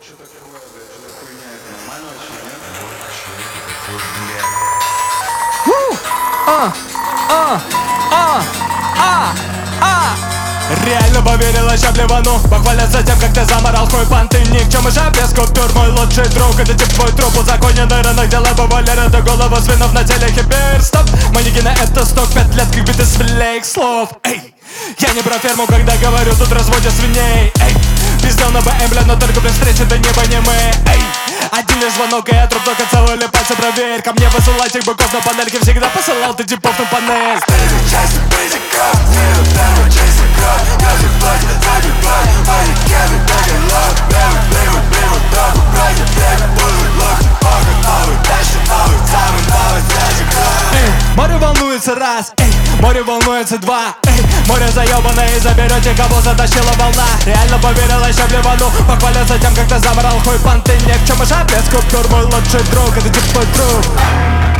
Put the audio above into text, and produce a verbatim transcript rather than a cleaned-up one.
Что такое, блядь, что за хуйня? Это нормально вообще, нет? Реально поверила, ща блевану. Похвалятся тем, как ты заморал хуй понты. Ни к чему же без купюр. Мой лучший друг, это тип твой труп. Узаконенный рынок, дела бывали до голова свинов на теле хиперстоп. Манекены это сток, пять лет как биты с флейк слов. Эй, я не про ферму, когда говорю, тут разводят свиней. Эй, пиздел на БМ, бля, но только при встрече до неба не мы. Эй, один лишь звонок, и я труп, только целую пальцы проверь. Ко мне высылать их быков на панельке. Всегда посылал ты типов на панель. Море волнуется раз, эй, море волнуется два, эй, море заебанное и заберете, кого затащила волна. Реально поверила, ща блевану. Похвалятся тем, как ты заморал хуй понты. Ни к чему же без купюр. Мой лучший друг, это тип твой друг.